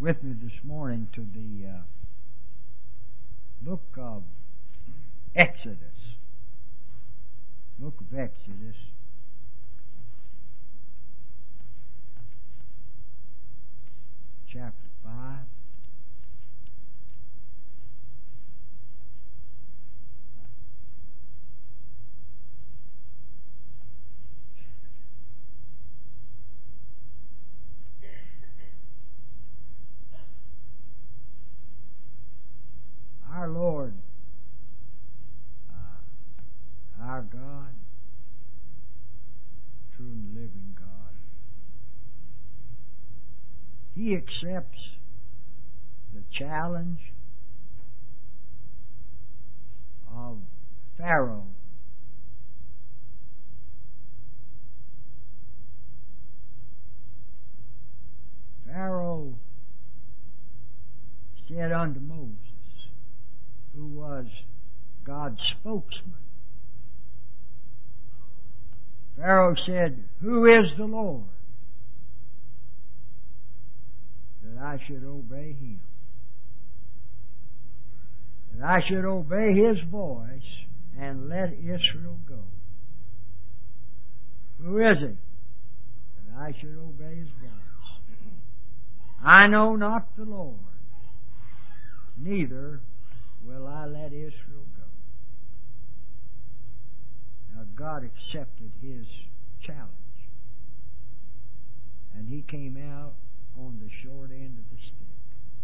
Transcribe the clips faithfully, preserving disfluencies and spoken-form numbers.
with me this morning to the uh, book of Exodus. Book of Exodus. Chapter five. Our Lord, uh, our God, true and living God, He accepts the challenge of Pharaoh. Pharaoh said unto Moses, who was God's spokesman, Pharaoh said, "Who is the Lord, that I should obey Him? That I should obey His voice and let Israel go? Who is He, that I should obey His voice? I know not the Lord, neither will I let Israel go." Now God accepted his challenge, and he came out on the short end of the stick.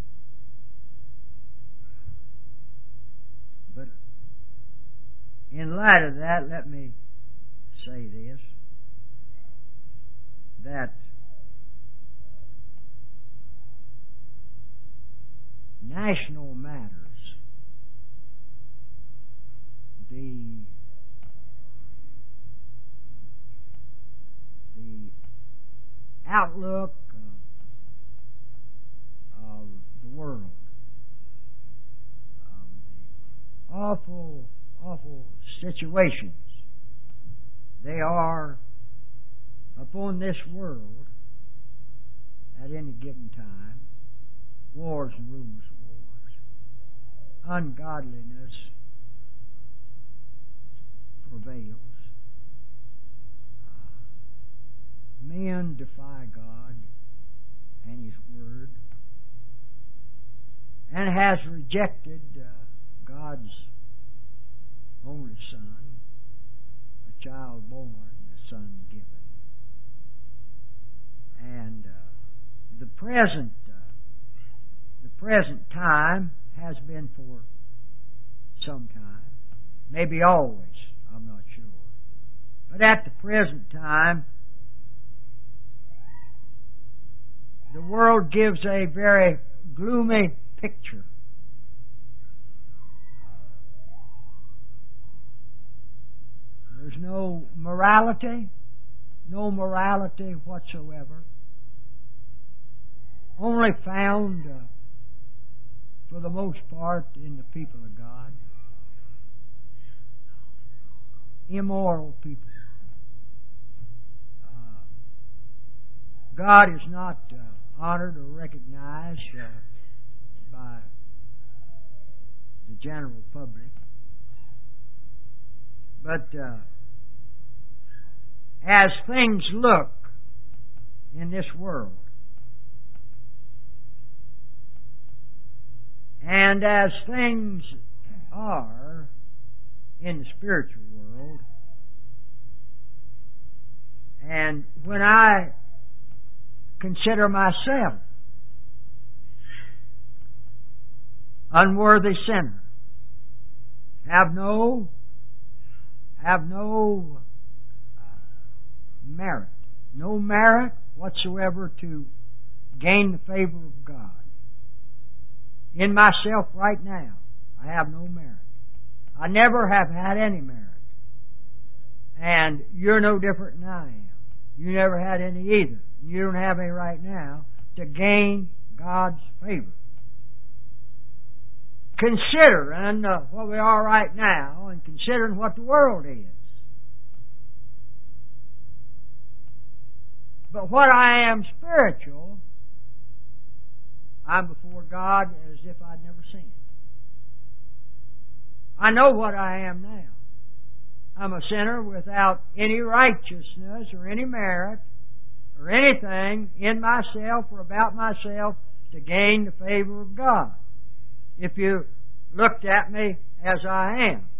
But in light of that, let me say this, that national matters, the the outlook of, of the world, of the awful, awful situations they are upon this world at any given time. Wars and rumors of wars. Ungodliness prevails. Uh, men defy God and His Word, and has rejected uh, God's only Son, a child born, a son given. And uh, the present uh, the present time has been for some time, maybe always, I'm not sure. But at the present time, the world gives a very gloomy picture. There's no morality, no morality whatsoever. Only found, uh, for the most part, in the people of God. Immoral people. Uh, God is not uh, honored or recognized uh, by the general public. But uh, as things look in this world, and as things are in the spiritual world, and when I consider myself unworthy sinner, have no have no uh, merit, no merit whatsoever to gain the favor of God. In myself right now, I have no merit. I never have had any merit. And you're no different than I am. You never had any either. You don't have any right now to gain God's favor. Considering uh, what we are right now, and considering what the world is. But what I am spiritual, I'm before God as if I'd never sinned. I know what I am now. I'm a sinner without any righteousness or any merit or anything in myself or about myself to gain the favor of God. If you looked at me as I am,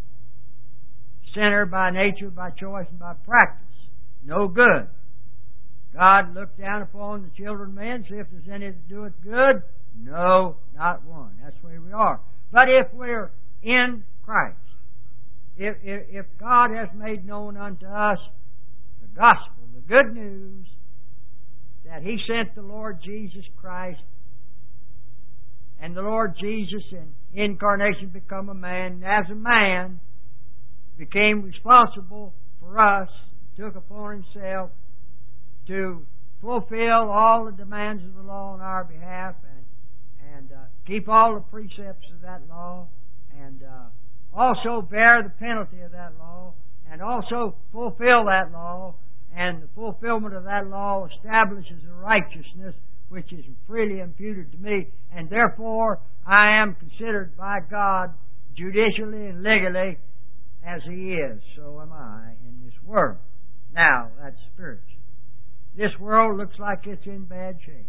sinner by nature, by choice, and by practice, no good. God looked down upon the children of men, see if there's any that do it good. No, not one. That's the way we are. But if we're in Christ, if, if, if God has made known unto us the gospel, the good news, that He sent the Lord Jesus Christ, and the Lord Jesus in incarnation become a man, and as a man became responsible for us, took upon Himself to fulfill all the demands of the law on our behalf and, and uh, keep all the precepts of that law and uh, also bear the penalty of that law and also fulfill that law, and the fulfillment of that law establishes a righteousness which is freely imputed to me, and therefore I am considered by God judicially and legally as He is. So am I in this world. Now, that's spiritual. This world looks like it's in bad shape.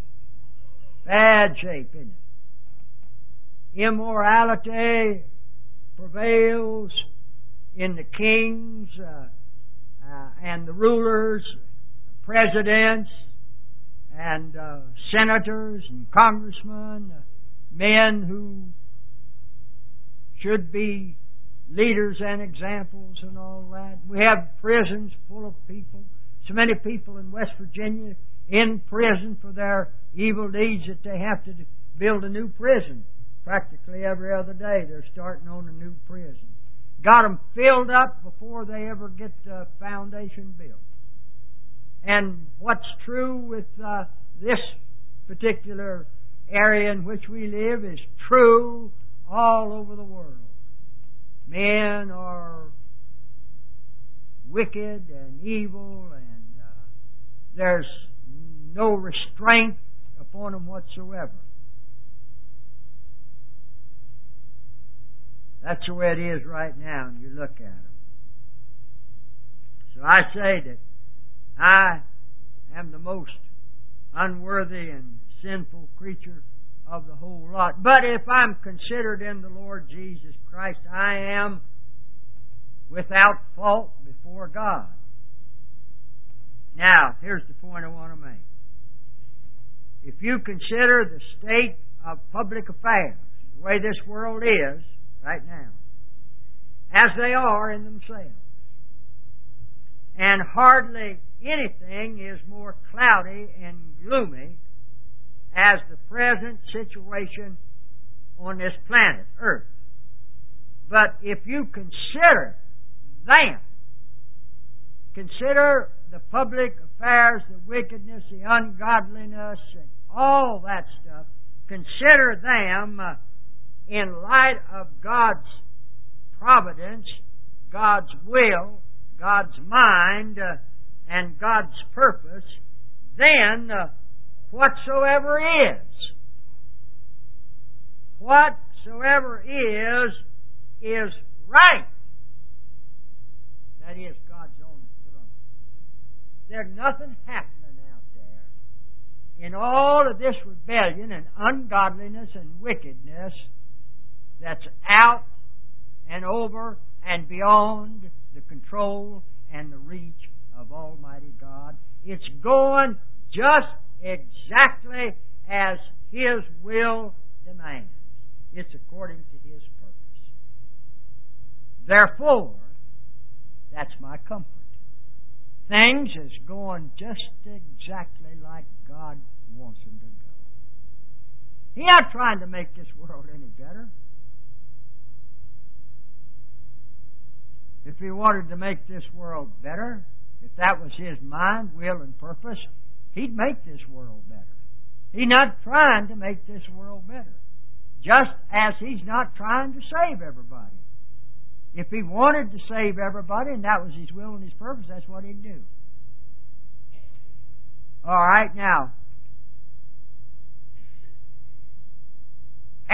Bad shape, isn't it? Immorality prevails in the kings uh, uh, and the rulers, the presidents, and uh, senators and congressmen, uh, men who should be leaders and examples and all that. We have prisons full of people. So many people in West Virginia in prison for their evil deeds that they have to build a new prison. Practically every other day they're starting on a new prison. Got them filled up before they ever get the foundation built. And what's true with uh, this particular area in which we live is true all over the world. Men are wicked and evil, and uh, there's no restraint upon them whatsoever. That's the way it is right now when you look at them. So I say that I am the most unworthy and sinful creature of the whole lot. But if I'm considered in the Lord Jesus Christ, I am without fault before God. Now, here's the point I want to make. If you consider the state of public affairs, the way this world is right now, as they are in themselves, and hardly anything is more cloudy and gloomy as the present situation on this planet, Earth. But if you consider them, consider the public affairs, the wickedness, the ungodliness, and all that stuff, consider them uh, in light of God's providence, God's will, God's mind, uh, and God's purpose, then uh, whatsoever is, whatsoever is, is right. That is God's own throne. There's nothing happening out there in all of this rebellion and ungodliness and wickedness that's out and over and beyond the control and the reach of Almighty God. It's going just exactly as His will demands. It's according to His purpose. Therefore, that's my comfort. Things is going just exactly like God wants them to go. He's not trying to make this world any better. If He wanted to make this world better, if that was His mind, will, and purpose, He'd make this world better. He's not trying to make this world better. Just as He's not trying to save everybody. If He wanted to save everybody, and that was His will and His purpose, that's what He'd do. All right, now,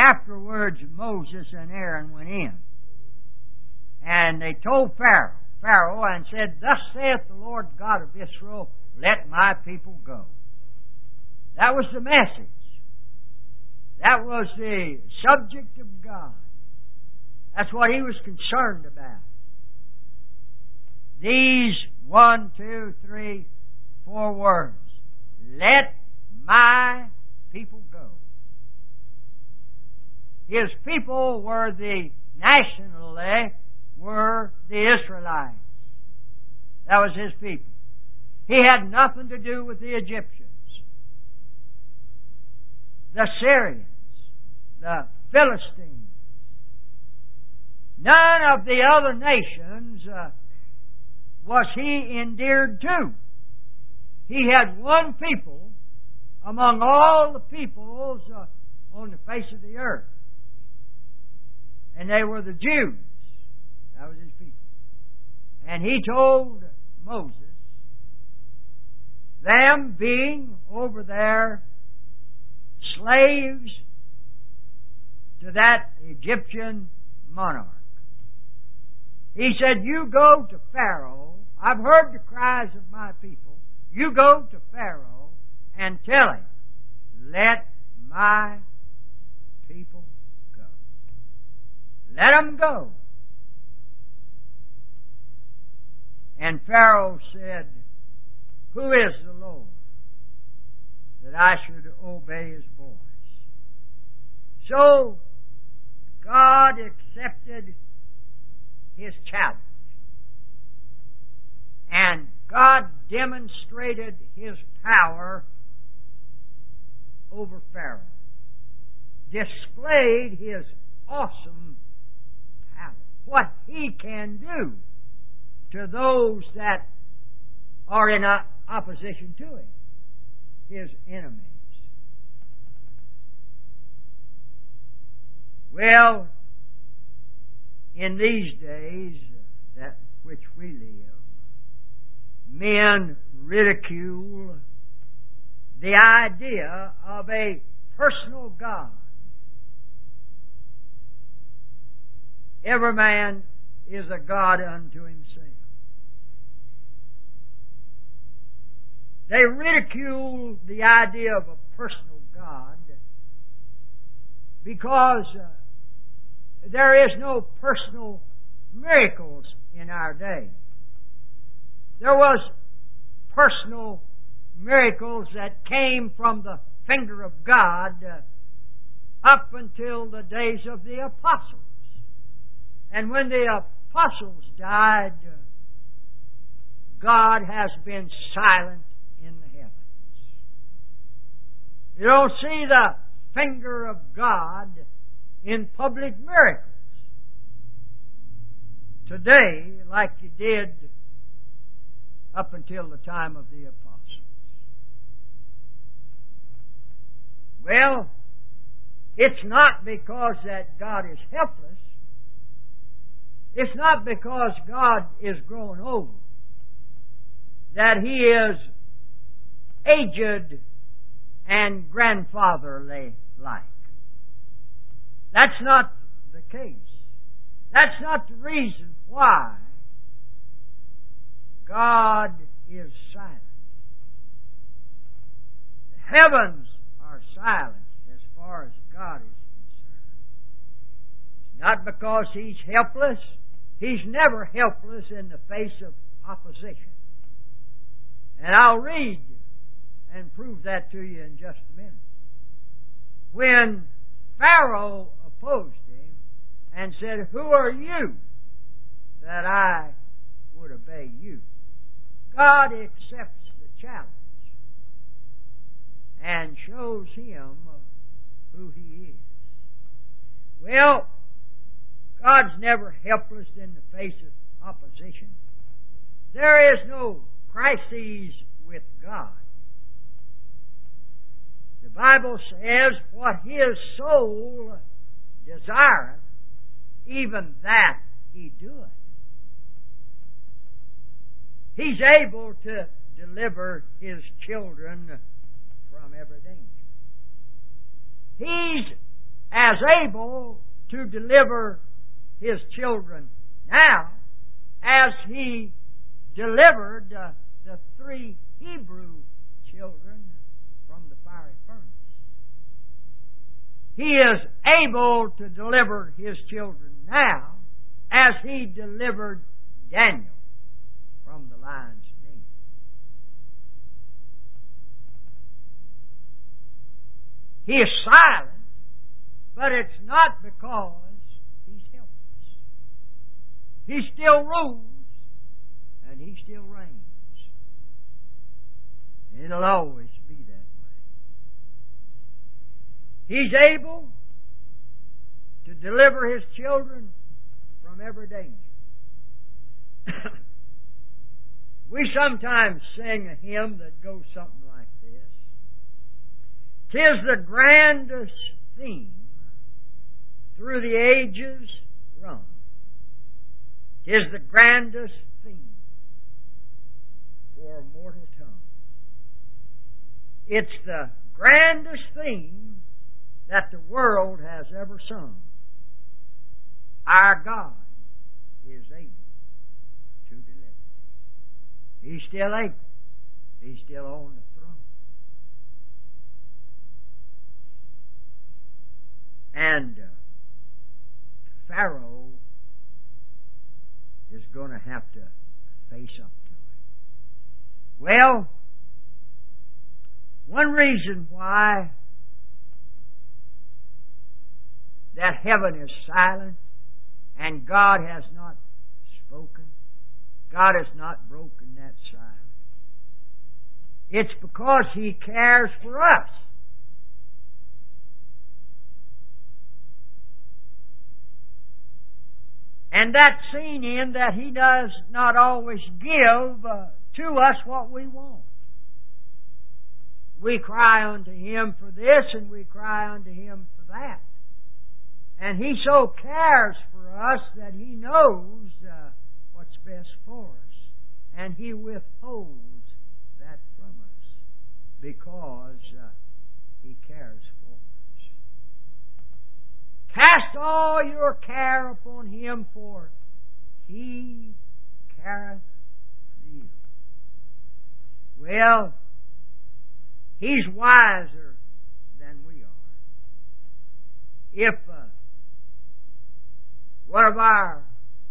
afterwards, Moses and Aaron went in. And they told Pharaoh, Pharaoh, and said, Thus saith the Lord God of Israel, let my people go. That was the message. That was the subject of God. That's what He was concerned about. These one, two, three, four words. Let my people go. His people were the, nationally, were the Israelites. That was His people. He had nothing to do with the Egyptians, the Syrians, the Philistines. None of the other nations uh, was He endeared to. He had one people among all the peoples uh, on the face of the earth. And they were the Jews. That was His people. And He told Moses, them being over there slaves to that Egyptian monarch, He said, you go to Pharaoh. I've heard the cries of my people. You go to Pharaoh and tell him, let my people go. Let them go. And Pharaoh said, who is the Lord that I should obey His voice? So God accepted His challenge. And God demonstrated His power over Pharaoh. Displayed His awesome power. What He can do to those that are in opposition to Him, His enemies. Well, in these days that which we live, men ridicule the idea of a personal God. Every man is a God unto himself. They ridicule the idea of a personal God because uh, there is no personal miracles in our day. There was personal miracles that came from the finger of God uh, up until the days of the apostles. And when the apostles died, uh, God has been silent in the heavens. You don't see the finger of God in public miracles today like you did up until the time of the apostles. Well, it's not because that God is helpless. It's not because God is growing old that He is aged and grandfatherly like. That's not the case. That's not the reason why God is silent. The heavens are silent as far as God is concerned. It's not because He's helpless. He's never helpless in the face of opposition. And I'll read and prove that to you in just a minute. When Pharaoh opposed Him and said, who are you that I would obey you? God accepts the challenge and shows him who He is. Well, God's never helpless in the face of opposition. There is no crises with God. The Bible says, what His soul desireth, even that He doeth. He's able to deliver His children from every danger. He's as able to deliver His children now as He delivered uh, the three Hebrew children from the fiery furnace. He is able to deliver His children now as He delivered Daniel from the lion's den. He is silent, but it's not because He's helpless. He still rules and He still reigns. It'll always be that way. He's able to deliver His children from every danger. We sometimes sing a hymn that goes something like this. "'Tis the grandest theme through the ages rung. 'Tis the grandest theme for a mortal tongue. It's the grandest theme that the world has ever sung. Our God is able to deliver thee." He's still able. He's still on the throne. And uh, Pharaoh is going to have to face up to it. Well, one reason why that heaven is silent and God has not spoken, God has not broken that silence, it's because He cares for us. And that's seen in that He does not always give uh, to us what we want. We cry unto Him for this and we cry unto Him for that. And He so cares for us that He knows uh, what's best for us. And He withholds that from us because uh, He cares for us. Cast all your care upon Him, for He careth for you. Well, He's wiser than we are. If uh, one of our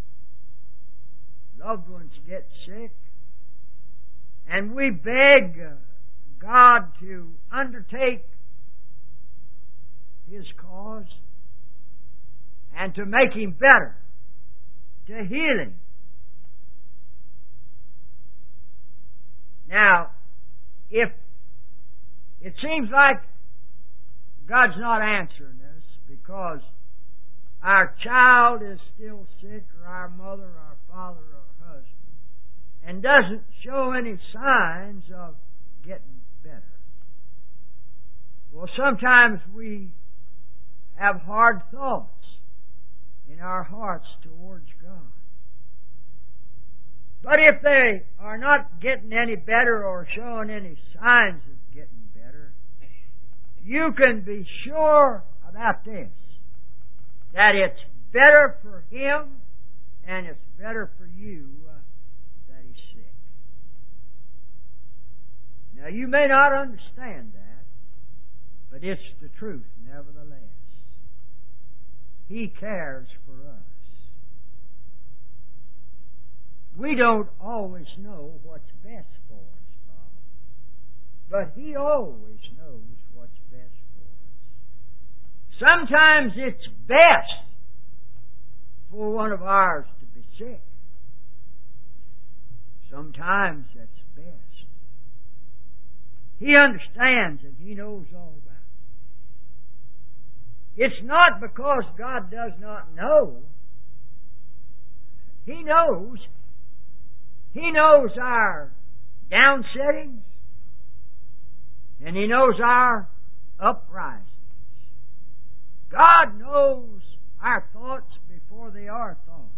loved ones gets sick and we beg uh, God to undertake His cause and to make him better, to heal him. Now, if it seems like God's not answering us because our child is still sick, or our mother, or our father, or our husband, and doesn't show any signs of getting better, well, sometimes we have hard thoughts in our hearts towards God. But if they are not getting any better or showing any signs of getting better, you can be sure about this, that it's better for him and it's better for you uh, that he's sick. Now, you may not understand that, but it's the truth nevertheless. He cares for us. We don't always know what's best for us, Bob, but He always knows what's best for us. Sometimes it's best for one of ours to be sick. Sometimes that's best. He understands and He knows all about it. It's not because God does not know. He knows. He knows our downsettings, and He knows our uprisings. God knows our thoughts before they are thoughts.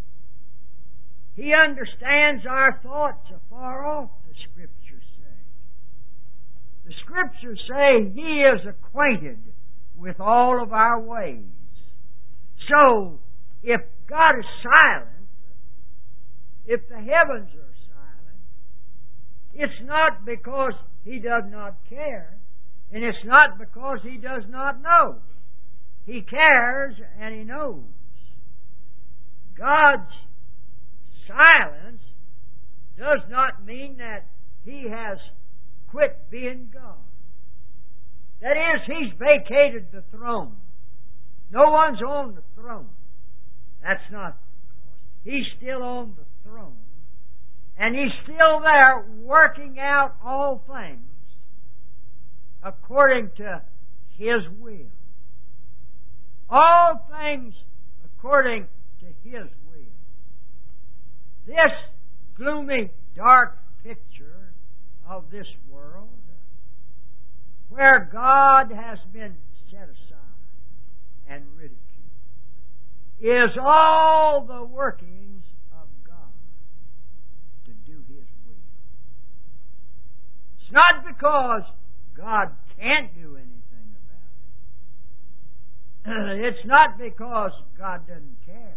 He understands our thoughts afar off, the Scriptures say. The Scriptures say He is acquainted with all of our ways. So, if God is silent, if the heavens are silent, it's not because He does not care, and it's not because He does not know. He cares and He knows. God's silence does not mean that He has quit being God. That is, He's vacated the throne. No one's on the throne. That's not. He's still on the throne. And He's still there working out all things according to His will. All things according to His will. This gloomy, dark picture of this world, where God has been set aside and ridiculed, is all the workings of God to do His will. It's not because God can't do anything about it. It's not because God doesn't care.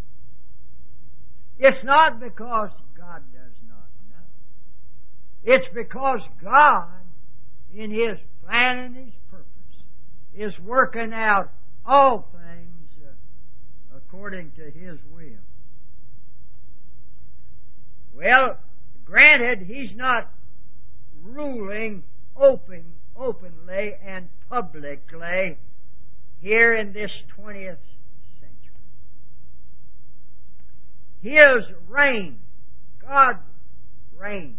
It's not because God does not know. It's because God, in His plan and His purpose, is working out all things uh, according to His will. Well, granted, He's not ruling open, openly and publicly here in this twentieth century. His reign, God reigns.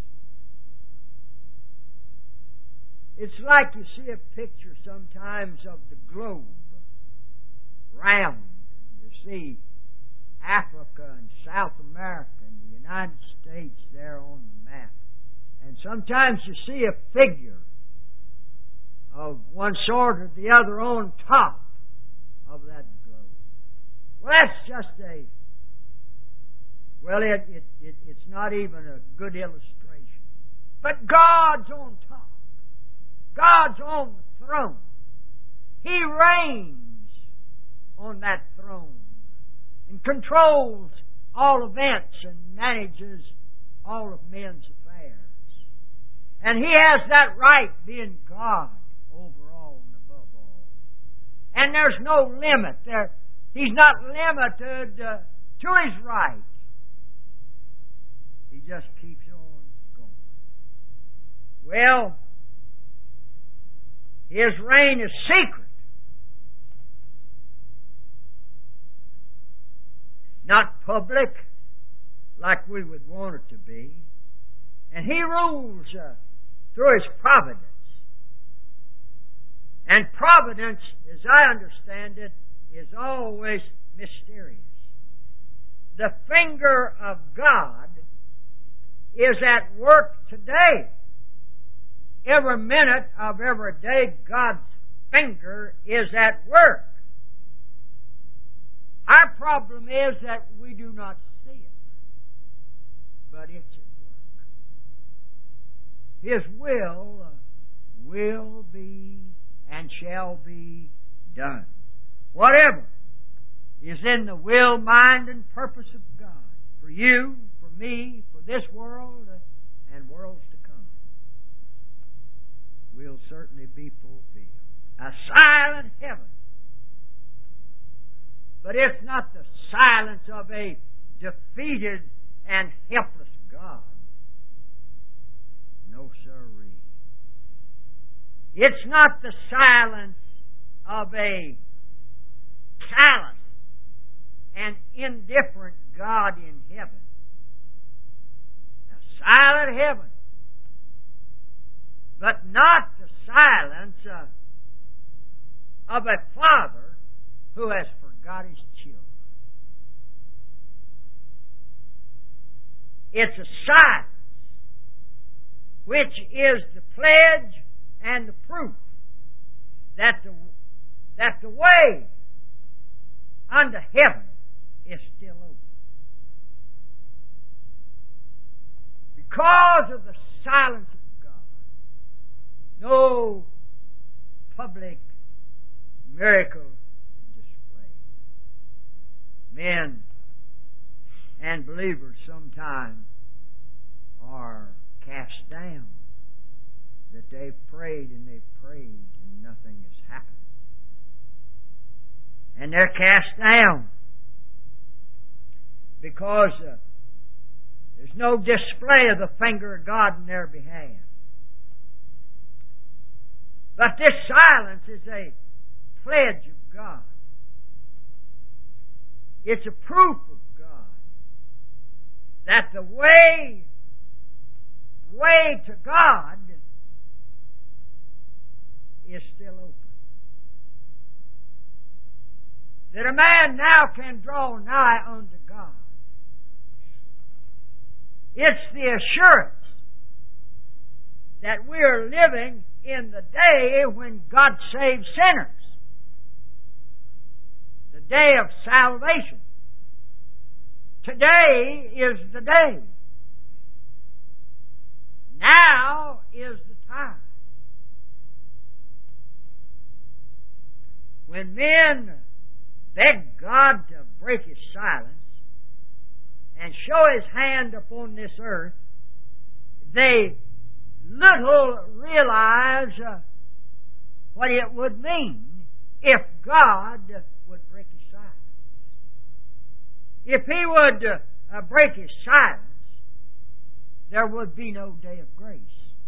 It's like you see a picture sometimes of the globe round. You see Africa and South America and the United States there on the map. And sometimes you see a figure of one sort or the other on top of that globe. Well, that's just a, well, it, it, it, it's not even a good illustration. But God's on top. God's on the throne. He reigns on that throne and controls all events and manages all of men's affairs. And He has that right, being God over all and above all. And there's no limit there. He's not limited uh, to His right. He just keeps on going. Well, His reign is secret. Not public like we would want it to be. And He rules uh, through His providence. And providence, as I understand it, is always mysterious. The finger of God is at work today. Every minute of every day, God's finger is at work. Our problem is that we do not see it, but it's at work. His will uh, will be and shall be done. Whatever is in the will, mind, and purpose of God for you, for me, for this world, uh, and worlds to come, will certainly be fulfilled. A silent heaven. But it's not the silence of a defeated and helpless God. No, sirree. It's not the silence of a callous and indifferent God in heaven. A silent heaven. But not the silence uh, of a father who has forgot his children. It's a silence which is the pledge and the proof that the that the way unto heaven is still open. Because of the silence of God, no public miracle display. Men and believers sometimes are cast down that they've prayed and they've prayed and nothing has happened. And they're cast down because uh, there's no display of the finger of God in their behalf. But this silence is a pledge of God. It's a proof of God that the way, way to God is still open. That a man now can draw nigh unto God. It's the assurance that we're living in the day when God saves sinners. The day of salvation. Today is the day. Now is the time. When men beg God to break His silence and show His hand upon this earth, they little realize uh, what it would mean if God would break His silence. If He would uh, break His silence, there would be no day of grace.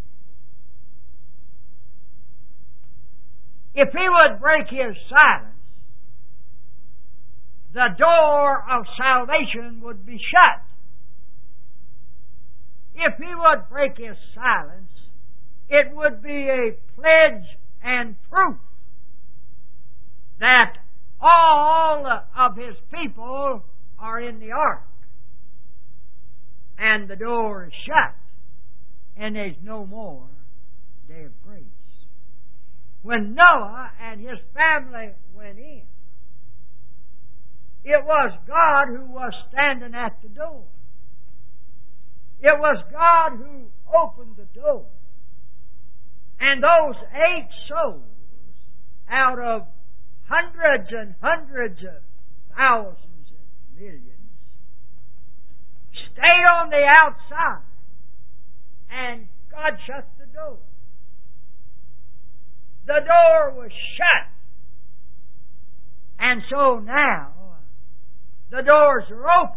If He would break His silence, the door of salvation would be shut. If He would break His silence, it would be a pledge and proof that all of His people are in the ark and the door is shut and there's no more day of grace. When Noah and his family went in, it was God who was standing at the door. It was God who opened the door. And those eight souls out of hundreds and hundreds of thousands and millions stayed on the outside and God shut the door. The door was shut. And so now the doors are open.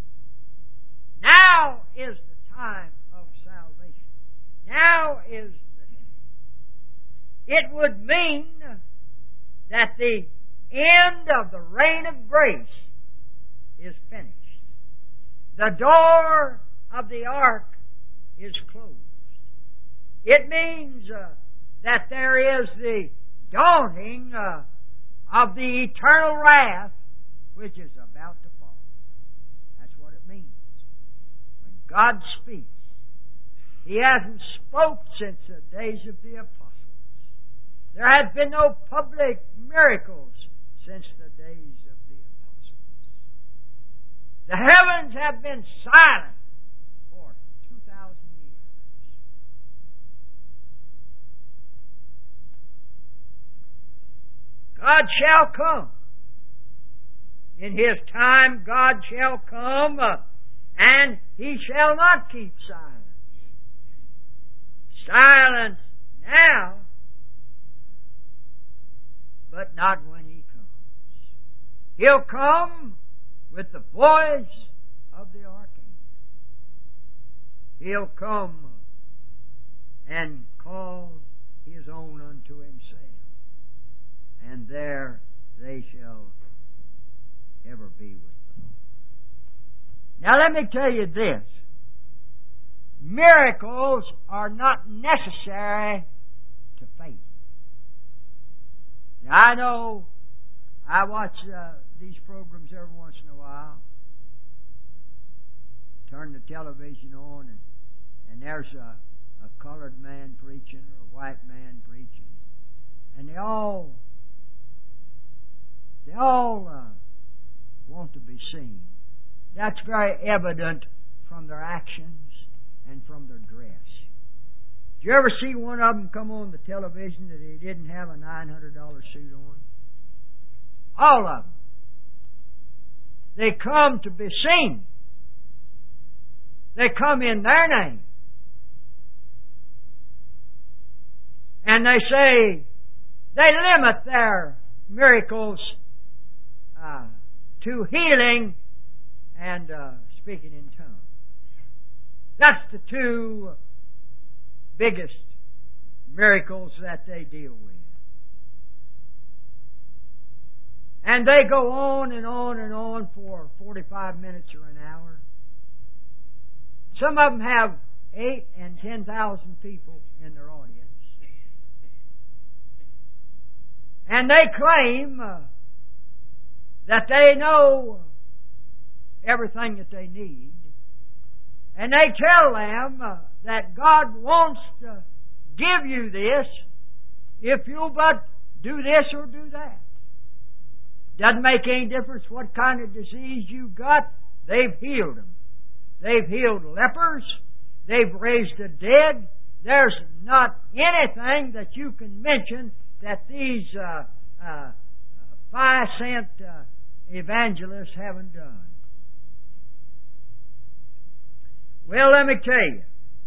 Now is the time of salvation. Now is the day. It would mean that the end of the reign of grace is finished. The door of the ark is closed. It means uh, that there is the dawning uh, of the eternal wrath which is about to fall. That's what it means. When God speaks, He hasn't spoke since the days of the apostles. There have been no public miracles since the days of the apostles. The heavens have been silent for two thousand years. God shall come. In His time, God shall come, uh, and He shall not keep silence. Silence now, but not when He comes. He'll come with the voice of the archangel. He'll come and call His own unto Himself, and there they shall ever be with the Lord. Now let me tell you this. Miracles are not necessary to faith. Now I know I watch uh, these programs every once in a while. Turn the television on and, and there's a, a colored man preaching or a white man preaching. And they all, they all uh, want to be seen. That's very evident from their actions and from their dress. Did you ever see one of them come on the television that he didn't have a nine hundred dollars suit on? All of them. They come to be seen. They come in their name. And they say, they limit their miracles uh, to healing and uh, speaking in tongues. That's the two biggest miracles that they deal with. And they go on and on and on for forty-five minutes or an hour. Some of them have eight and ten thousand people in their audience. And they claim uh, that they know everything that they need. And they tell them uh, that God wants to give you this if you'll but do this or do that. Doesn't make any difference what kind of disease you got. They've healed them. They've healed lepers. They've raised the dead. There's not anything that you can mention that these uh, uh, five cent uh, evangelists haven't done. Well, let me tell you,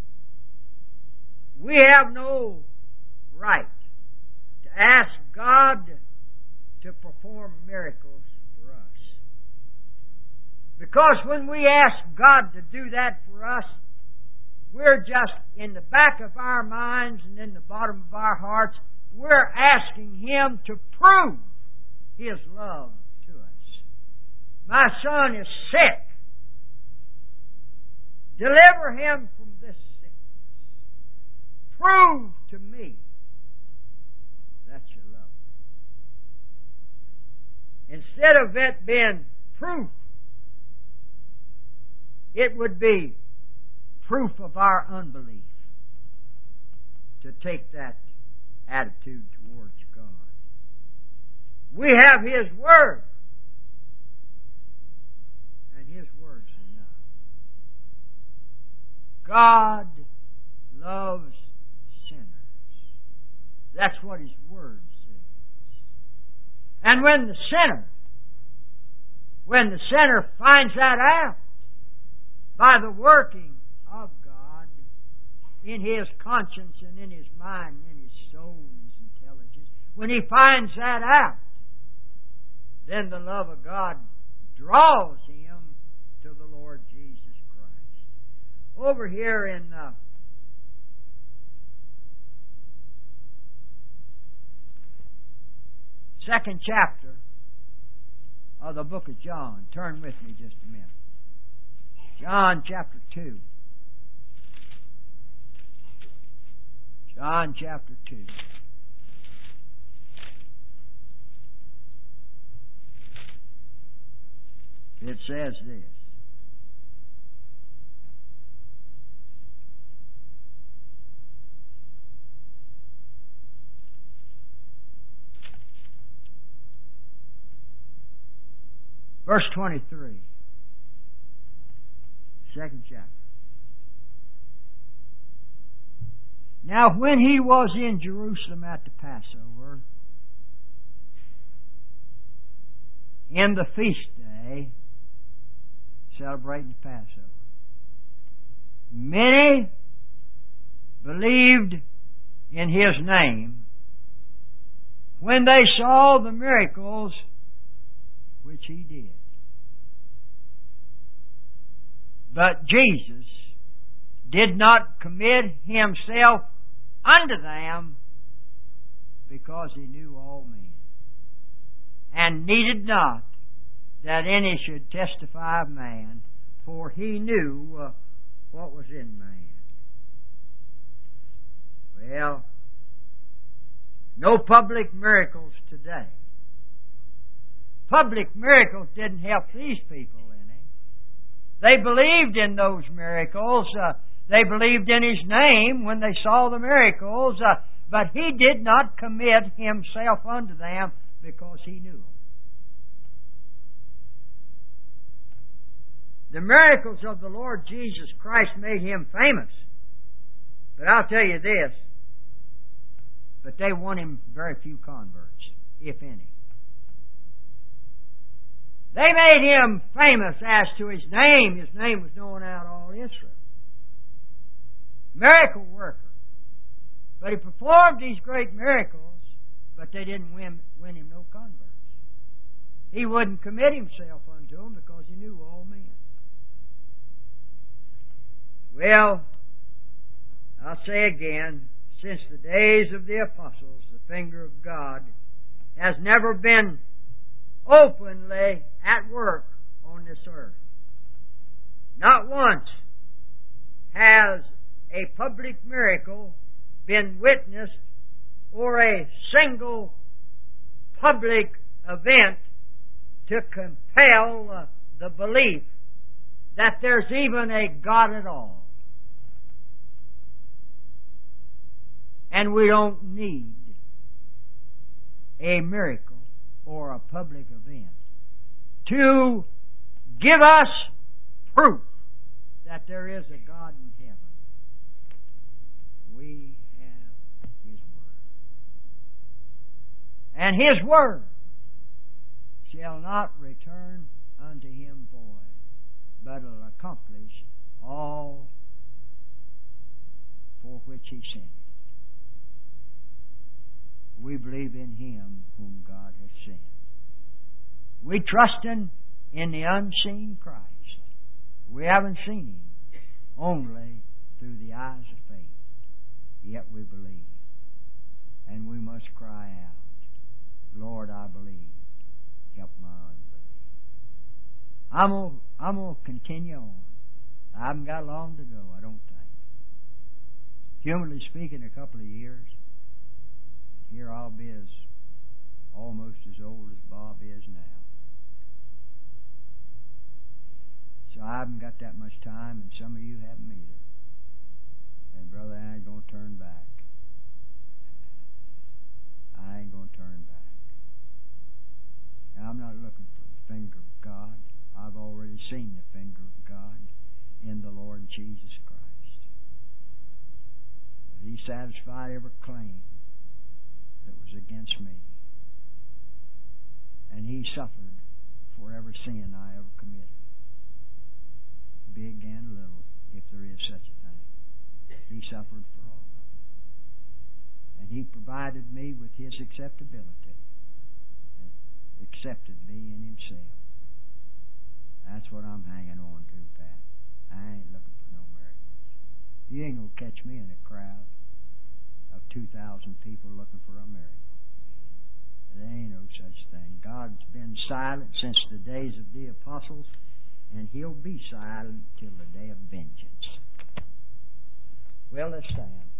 we have no right to ask God to perform miracles for us. Because when we ask God to do that for us, we're just in the back of our minds and in the bottom of our hearts, we're asking Him to prove His love to us. My son is sick. Deliver him from this sickness. Prove to me that you love me. Instead of it being proof, it would be proof of our unbelief to take that attitude towards God. We have His Word, and His Word's enough. God loves sinners. That's what His Word says. And when the sinner, when the sinner finds that out by the working of God in his conscience and in his mind and in his soul and his intelligence, when he finds that out, then the love of God draws him to the Lord Jesus Christ. Over here in uh, second chapter of the book of John, turn with me just a minute. John chapter two. John chapter two. It says this. Verse twenty-three. Second chapter. Now when he was in Jerusalem at the Passover, in the feast day, celebrating the Passover, many believed in His name when they saw the miracles which He did. But Jesus did not commit Himself unto them, because He knew all men, and needed not that any should testify of man, for He knew uh, what was in man. Well, no public miracles today. Public miracles didn't help these people any. They believed in those miracles. Uh, they believed in His name when they saw the miracles, uh, but He did not commit Himself unto them because He knew them. The miracles of the Lord Jesus Christ made Him famous. But I'll tell you this, but they won Him very few converts, if any. They made him famous as to his name. His name was known out all Israel. Miracle worker. But he performed these great miracles, but they didn't win, win him no converts. He wouldn't commit himself unto them because he knew all men. Well, I'll say again, since the days of the apostles, the finger of God has never been openly at work on this earth. Not once has a public miracle been witnessed or a single public event to compel uh, the belief that there's even a God at all. And we don't need a miracle or a public event to give us proof that there is a God in heaven. We have His Word. And His Word shall not return unto Him void, but will accomplish all for which He sent it. We believe in Him whom God has sent. We trust in, in the unseen Christ. We haven't seen Him, only through the eyes of faith. Yet we believe. And we must cry out, Lord, I believe. Help my unbelief. I'm going I'm to continue on. I haven't got long to go, I don't think. Humanly speaking, a couple of years. Here I'll be as almost as old as Bob is now. So I haven't got that much time, and some of you haven't either. And brother, I ain't going to turn back. I ain't going to turn back. Now, I'm not looking for the finger of God. I've already seen the finger of God in the Lord Jesus Christ. He satisfied every claim that was against me. And He suffered for every sin I ever committed. Big and little, if there is such a thing. He suffered for all of them. And He provided me with His acceptability. And accepted me in Himself. That's what I'm hanging on to, Pat. I ain't looking for no miracles. You ain't going to catch me in a crowd of two thousand people looking for a miracle. There ain't no such thing. God's been silent since the days of the apostles, and He'll be silent till the day of vengeance. Well, let's stand.